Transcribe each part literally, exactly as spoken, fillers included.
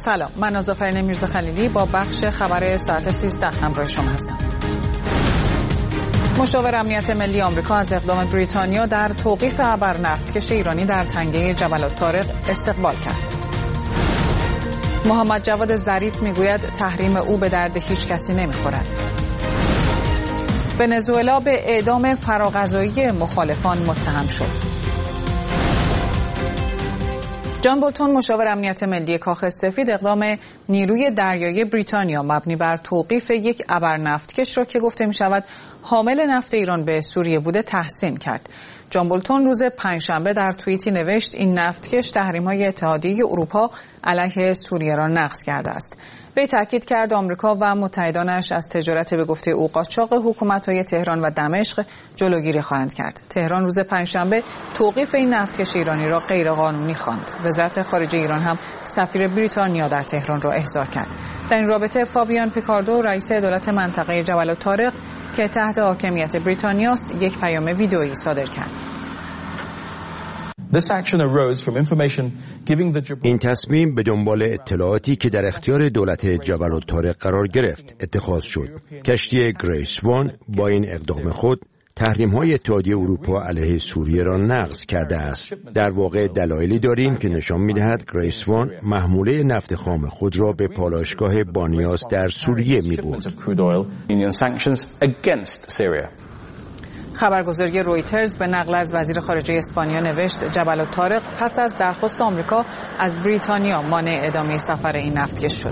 سلام، من آذرفرین میرزا خلیلی با بخش خبر ساعت سیزده همراه شما هستم. مشاور امنیت ملی آمریکا از اقدام بریتانیا در توقیف ابرنفتکش ایرانی در تنگه جبل الطارق استقبال کرد. محمد جواد ظریف میگوید تحریم او به درد هیچ کسی نمیخورد. ونزوئلا به اعدام فراغذایی مخالفان متهم شد. جان بولتون مشاور امنیت ملی کاخ سفید اقدام نیروی دریایی بریتانیا مبنی بر توقیف یک ابرنفتکش را که گفته می شود حامل نفت ایران به سوریه بوده تحسین کرد. جان بولتون روز پنجشنبه در توییتی نوشت این نفتکش تحریم‌های اتحادیه اروپا علیه سوریه را نقض کرده است. وی تاکید کرد آمریکا و متحدانش از تجارت به گفته او قاچاق حکومت‌های تهران و دمشق جلوگیری خواهند کرد. تهران روز پنجشنبه توقیف این نفتکش ایرانی را غیرقانونی خواند. وزارت خارجه ایران هم سفیر بریتانیا در تهران را احضار کرد. در این رابطه فابیان پیکاردو رئیس دولت منطقه جبل الطارق که تحت حاکمیت بریتانیا است یک پیام ویدئویی صادر کرد. این تصمیم به دنبال اطلاعاتی که در اختیار دولت جبل الطارق قرار گرفت اتخاذ شد. کشتی گریس وان با این اقدام خود تحریم‌های اتحادیه اروپا علیه سوریه را نقض کرده است. در واقع دلایلی داریم که نشان می‌دهد گریس وان محموله نفت خام خود را به پالایشگاه بانیاس در سوریه می‌برد. خبرگزاری رویترز به نقل از وزیر خارجه اسپانیا نوشت جبل الطارق پس از درخواست آمریکا از بریتانیا مانع ادامه سفر این نفتکش شد.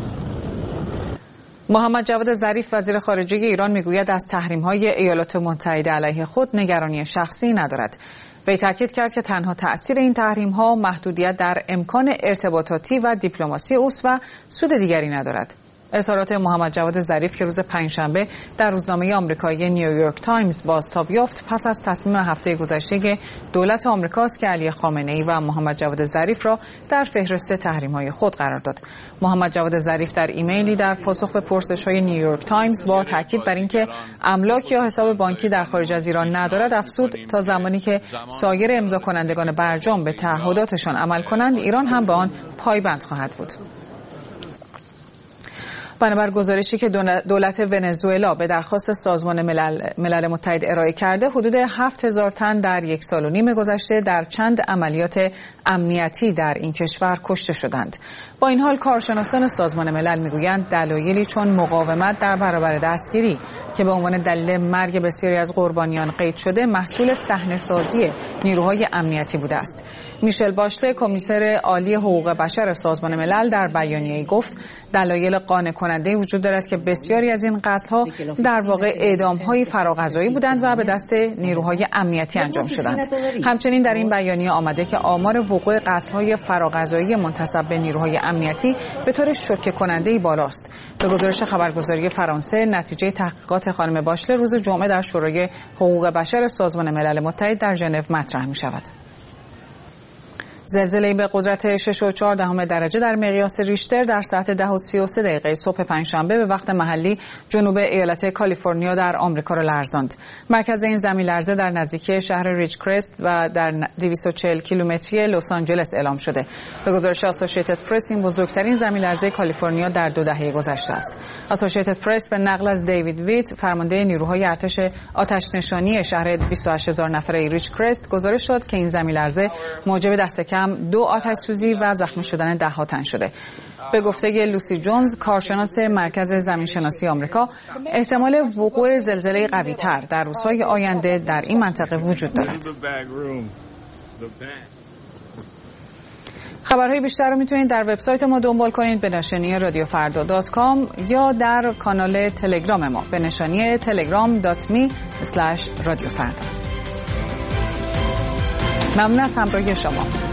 محمد جواد ظریف وزیر خارجه ایران میگوید از تحریم‌های ایالات متحده علیه خود نگرانی شخصی ندارد. وی تاکید کرد که تنها تأثیر این تحریم‌ها محدودیت در امکان ارتباطاتی و دیپلماسی اوست و سود دیگری ندارد. اظهارات محمد جواد ظریف که روز پنجشنبه در روزنامه آمریکایی نیویورک تایمز بازتاب یافت پس از تصمیم هفته گذشته دولت آمریکاست که علی خامنه‌ای و محمد جواد ظریف را در فهرست تحریم‌های خود قرار داد. محمد جواد ظریف در ایمیلی در پاسخ به پرسش‌های نیویورک تایمز با تاکید بر اینکه املاک یا حساب بانکی در خارج از ایران ندارد افزود تا زمانی که سایر امضا کنندگان برجام به تعهداتشان عمل کنند ایران هم به آن پایبند خواهد بود. بنابر گزارشی که دولت ونزوئلا به درخواست سازمان ملل, ملل متحد ارائه کرده حدود هفت هزار تن در یک سال و نیم گذشته در چند عملیات امنیتی در این کشور کشته شدند. با این حال کارشناسان سازمان ملل میگویند دلایلی چون مقاومت در برابر دستگیری که به عنوان دلیل مرگ بسیاری از قربانیان قید شده محصول صحنه‌سازی نیروهای امنیتی بوده است. میشل باشله کمیسر عالی حقوق بشر سازمان ملل در بیانیه‌ای گفت دلایل قانع کننده وجود دارد که بسیاری از این قتل‌ها در واقع اعدام‌های فراغذایی بودند و به دست نیروهای امنیتی انجام شدند. همچنین در این بیانیه آمده که آمار وقوع قتل‌های فراغذایی منتسب به نیروهای امنیتی به طور شوکه کننده‌ای بالاست. به گزارش خبرگزاری فرانسه نتیجه تحقیقات خانم باشله روز جمعه در شورای حقوق بشر سازمان ملل متحد در ژنو مطرح می‌شود. زلزله‌ای به قدرت شش و چهار دهم درجه در مقیاس ریشتر در ساعت ده و سی و سه دقیقه صبح پنجشنبه به وقت محلی جنوب ایالت کالیفرنیا در آمریکا را لرزاند. مرکز این زمین لرزه در نزدیکی شهر ریچ کرست و در دویست و چهل کیلومتری لس آنجلس اعلام شده. به گزارش آسوشیتد پرس این بزرگترین زمین لرزه کالیفرنیا در دو دهه گذشته است. آسوشیتد پرس به نقل از دیوید ویت فرمانده نیروهای ارتش آتش نشانی شهر بیست و هشت هزار نفره ریچ کرست گزارش داد که این زمین لرزه موجب دست کم دو آتش سوزی و زخمی شدن ده ها تن شده. به گفته لوسی جونز کارشناس مرکز زمینشناسی آمریکا احتمال وقوع زلزله قوی تر در روزهای آینده در این منطقه وجود دارد. خبرهای بیشتر رو میتونید در وبسایت ما دنبال کنید به نشانی رادیو فردا دات کام یا در کانال تلگرام ما به نشانی تلگرام دات می اسلش رادیو فردا. ممنون از همراهی شما.